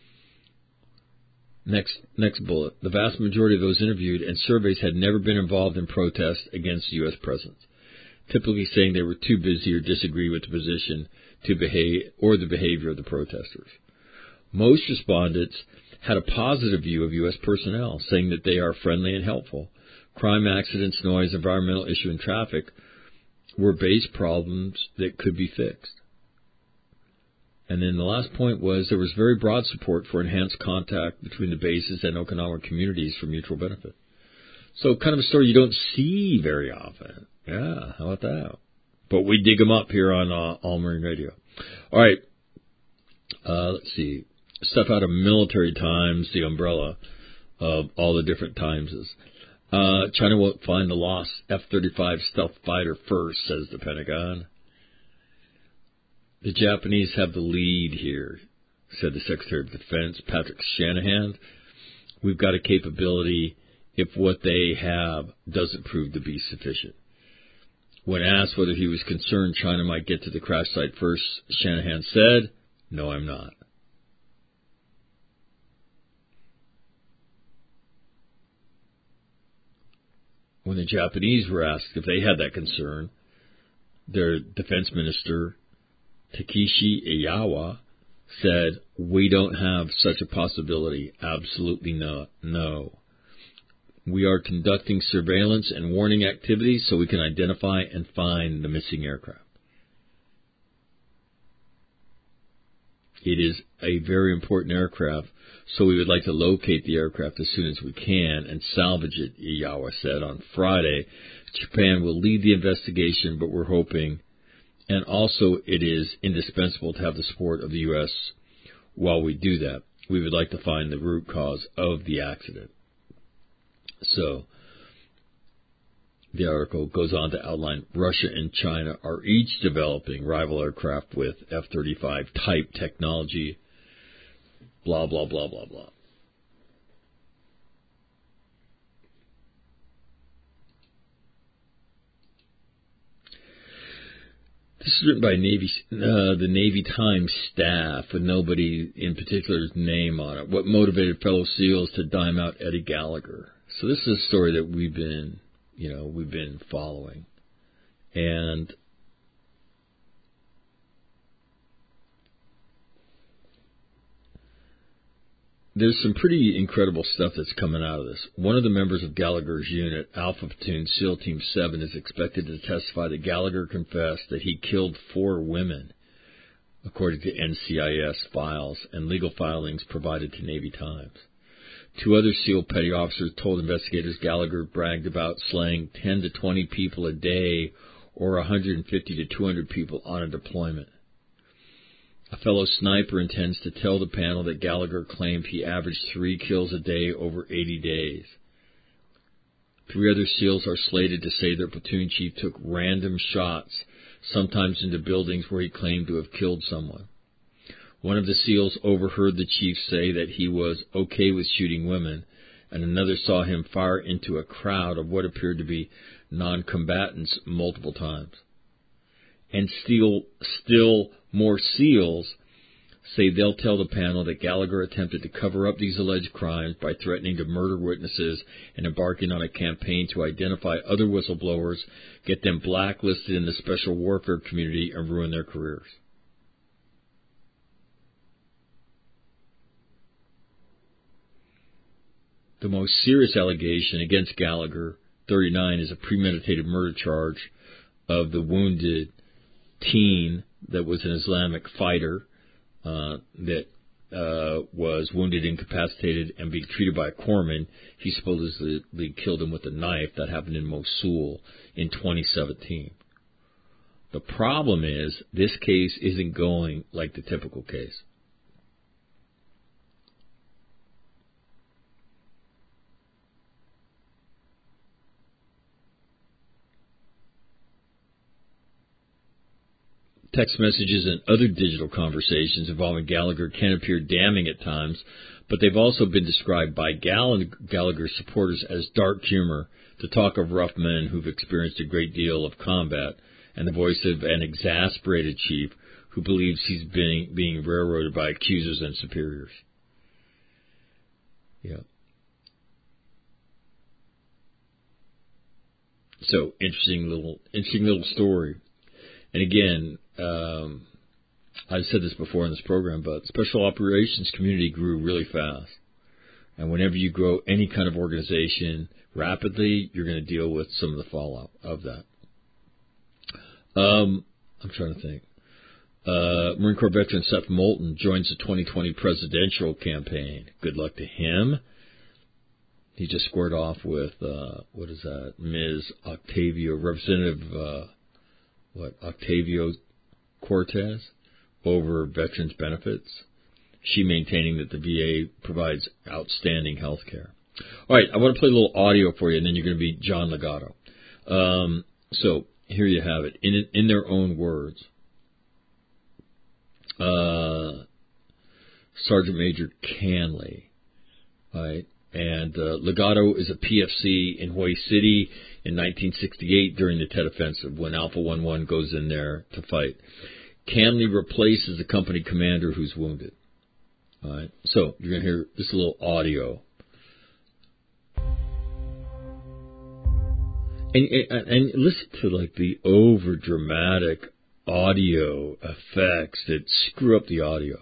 Next, next bullet. The vast majority of those interviewed and surveys had never been involved in protest against the U S presence, typically saying they were too busy or disagreed with the position to behave or the behavior of the protesters. Most respondents had a positive view of U S personnel, saying that they are friendly and helpful. Crime, accidents, noise, environmental issue, and traffic were base problems that could be fixed. And then the last point was there was very broad support for enhanced contact between the bases and Okinawa communities for mutual benefit. So kind of a story you don't see very often. Yeah, how about that? But we dig them up here on uh, All Marine Radio. All right. Uh, let's see. Stuff out of Military Times, the umbrella of all the different Timeses. Uh, China won't find the lost F thirty-five stealth fighter first, says the Pentagon. The Japanese have the lead here, said the Secretary of Defense, Patrick Shanahan. We've got a capability if what they have doesn't prove to be sufficient. When asked whether he was concerned China might get to the crash site first, Shanahan said, "No, I'm not." When the Japanese were asked if they had that concern, their defense minister, Takeshi Iyawa, said, "We don't have such a possibility. Absolutely not. No. We are conducting surveillance and warning activities so we can identify and find the missing aircraft." It is a very important aircraft, so we would like to locate the aircraft as soon as we can and salvage it, Iyawa said on Friday. Japan will lead the investigation, but we're hoping, and also it is indispensable to have the support of the U S while we do that. We would like to find the root cause of the accident. So, the article goes on to outline Russia and China are each developing rival aircraft with F thirty-five type technology, blah, blah, blah, blah, blah. This is written by Navy, uh, the Navy Times staff with nobody in particular's name on it. What motivated fellow SEALs to dime out Eddie Gallagher? So this is a story that we've been, you know, we've been following. And there's some pretty incredible stuff that's coming out of this. One of the members of Gallagher's unit, Alpha Platoon SEAL Team seven, is expected to testify that Gallagher confessed that he killed four women, according to N C I S files and legal filings provided to Navy Times. Two other SEAL petty officers told investigators Gallagher bragged about slaying ten to twenty people a day or one hundred fifty to two hundred people on a deployment. A fellow sniper intends to tell the panel that Gallagher claimed he averaged three kills a day over eighty days. Three other SEALs are slated to say their platoon chief took random shots, sometimes into buildings where he claimed to have killed someone. One of the SEALs overheard the chief say that he was okay with shooting women, and another saw him fire into a crowd of what appeared to be non-combatants multiple times. And still, still more SEALs say they'll tell the panel that Gallagher attempted to cover up these alleged crimes by threatening to murder witnesses and embarking on a campaign to identify other whistleblowers, get them blacklisted in the special warfare community, and ruin their careers. The most serious allegation against Gallagher, thirty-nine, is a premeditated murder charge of the wounded teen that was an Islamic fighter uh, that uh, was wounded, incapacitated, and being treated by a corpsman. He supposedly killed him with a knife. That happened in Mosul in twenty seventeen. The problem is this case isn't going like the typical case. Text messages and other digital conversations involving Gallagher can appear damning at times, but they've also been described by Gallagher's supporters as dark humor, the talk of rough men who've experienced a great deal of combat, and the voice of an exasperated chief who believes he's being, being railroaded by accusers and superiors. Yeah. So, interesting little, interesting little story. And again, um, I've said this before in this program, but special operations community grew really fast. And whenever you grow any kind of organization rapidly, you're going to deal with some of the fallout of that. Um, I'm trying to think. Uh, Marine Corps veteran Seth Moulton joins the twenty twenty presidential campaign. Good luck to him. He just squared off with, uh, what is that, Miz Octavio, Representative, uh, what, Octavio Cortez over veterans benefits. She maintaining that the V A provides outstanding health care. All right, I want to play a little audio for you, and then you're going to be John Legato. Um, so here you have it, in in their own words. Uh, Sergeant Major Canley, right? And uh, Legato is a P F C in Hawaii City in nineteen sixty-eight during the Tet Offensive when Alpha one one goes in there to fight. Canley replaces the company commander who's wounded. All right, so you're going to hear this little audio. And, and, and listen to like the over dramatic audio effects that screw up the audio.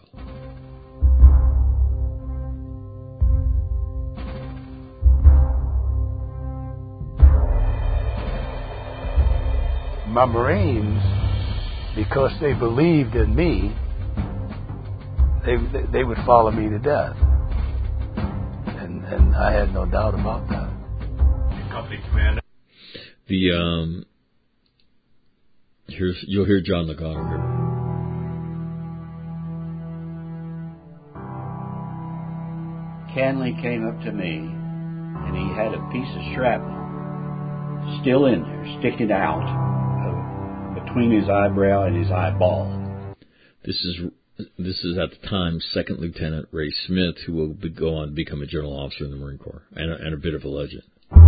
My Marines, because they believed in me, they they would follow me to death, and and I had no doubt about that. Company commander. The um, here's you'll hear John Legato here. Canley came up to me, and he had a piece of shrapnel still in there, sticking out of, between his eyebrow and his eyeball. This is this is at the time Second Lieutenant Ray Smith, who will be, go on to become a general officer in the Marine Corps and a, and a bit of a legend.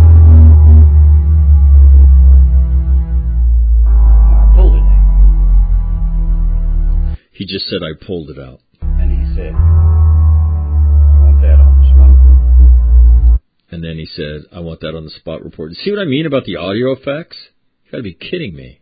He just said, I pulled it out. And he said, I want that on the spot. And then he said, I want that on the spot report. You see what I mean about the audio effects? You gotta be kidding me.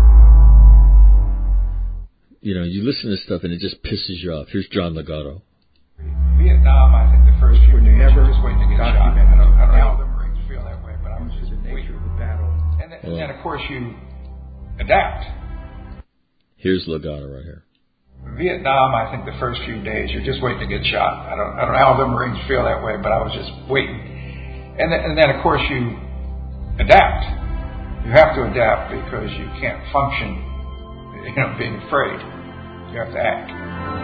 You know, you listen to stuff and it just pisses you off. Here's John Legato. Vietnam, I think the first few days were just waiting to get shot. I don't, I don't know how the Marines feel that way, but I was just waiting for the battle. And then, and then, of course, you adapt. Here's Legato right here. Vietnam, I think the first few days, you're just waiting to get shot. I don't, I don't know how the Marines feel that way, but I was just waiting. And then, and then, of course, you adapt. You have to adapt because you can't function, you know, being afraid. You have to act.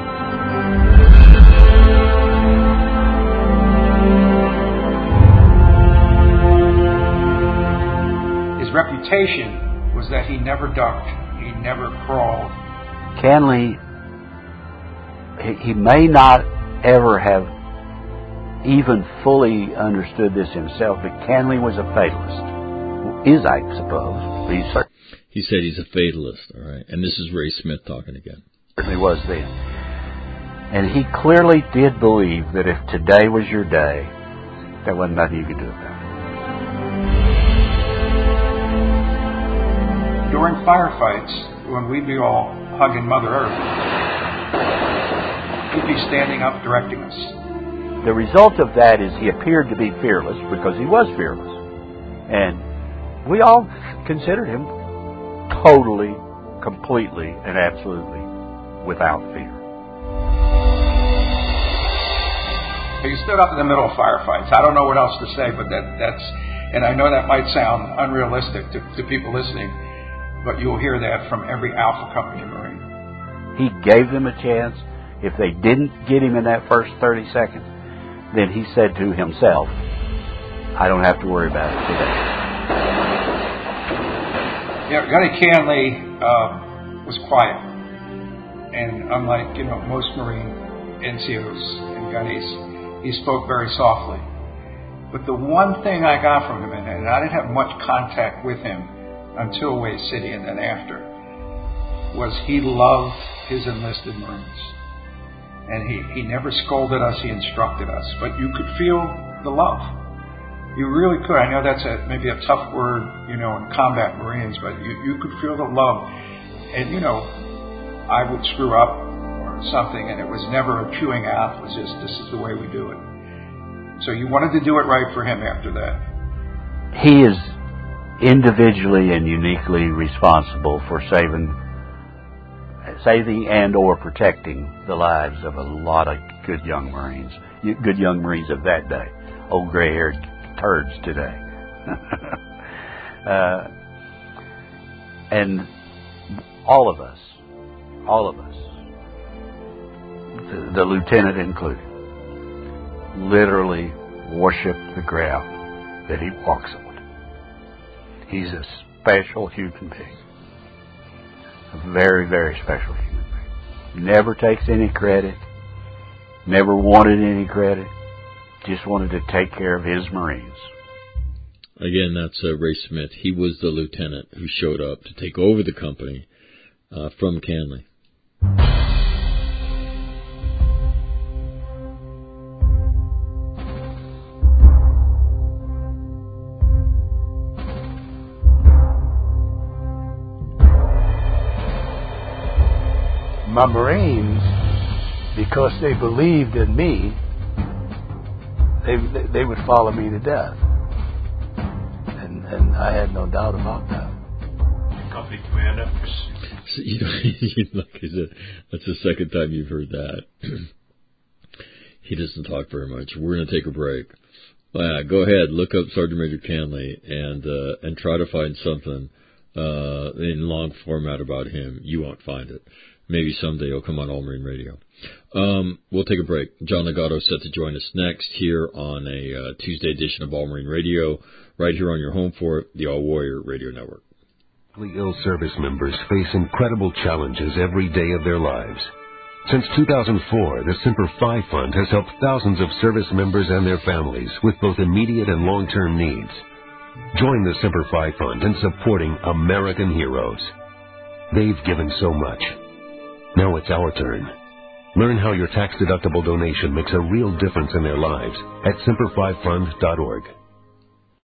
reputation was that he never ducked, he never crawled. Canley, he, he may not ever have even fully understood this himself, but Canley was a fatalist. Is, I suppose. He's certainly He said he's a fatalist, all right? And this is Ray Smith talking again. Certainly was then. And he clearly did believe that if today was your day, there wasn't nothing you could do about it. During firefights, when we'd be all hugging Mother Earth, he'd be standing up directing us. The result of that is he appeared to be fearless because he was fearless. And we all considered him totally, completely, and absolutely without fear. He stood up in the middle of firefights. I don't know what else to say, but that, that's, and I know that might sound unrealistic to, to people listening, but you'll hear that from every Alpha Company Marine. He gave them a chance. If they didn't get him in that first thirty seconds, then he said to himself, I don't have to worry about it today. Yeah, Gunny Canley uh, was quiet. And unlike, you know, most Marine N C Os and Gunnies, he spoke very softly. But the one thing I got from him, and I didn't have much contact with him until Way City and then after, was he loved his enlisted Marines. And he, he never scolded us, he instructed us. But you could feel the love. You really could. I know that's a, maybe a tough word, you know, in combat Marines, but you, you could feel the love. And, you know, I would screw up or something, and it was never a chewing out. It was just, this is the way we do it. So you wanted to do it right for him after that. He is individually and uniquely responsible for saving saving and or protecting the lives of a lot of good young Marines, good young Marines of that day, old gray-haired turds today. uh, and all of us, all of us, the, the lieutenant included, literally worship the ground that he walks on. He's a special human being. A very, very special human being. Never takes any credit. Never wanted any credit. Just wanted to take care of his Marines. Again, that's uh, Ray Smith. He was the lieutenant who showed up to take over the company uh, from Canley. My Marines, because they believed in me, they they would follow me to death, and and I had no doubt about that. Company commander. So, you know, like I said, that's the second time you've heard that. He doesn't talk very much. We're going to take a break. Uh, go ahead, look up Sergeant Major Canley and uh, and try to find something uh, in long format about him. You won't find it. Maybe someday he'll come on All Marine Radio. Um, we'll take a break. John Legato set to join us next here on a uh, Tuesday edition of All Marine Radio, right here on your home for it, the All Warrior Radio Network. Critically ill service members face incredible challenges every day of their lives. Since two thousand four, the Semper Fi Fund has helped thousands of service members and their families with both immediate and long-term needs. Join the Semper Fi Fund in supporting American heroes. They've given so much. Now it's our turn. Learn how your tax-deductible donation makes a real difference in their lives at semper fi fund dot org.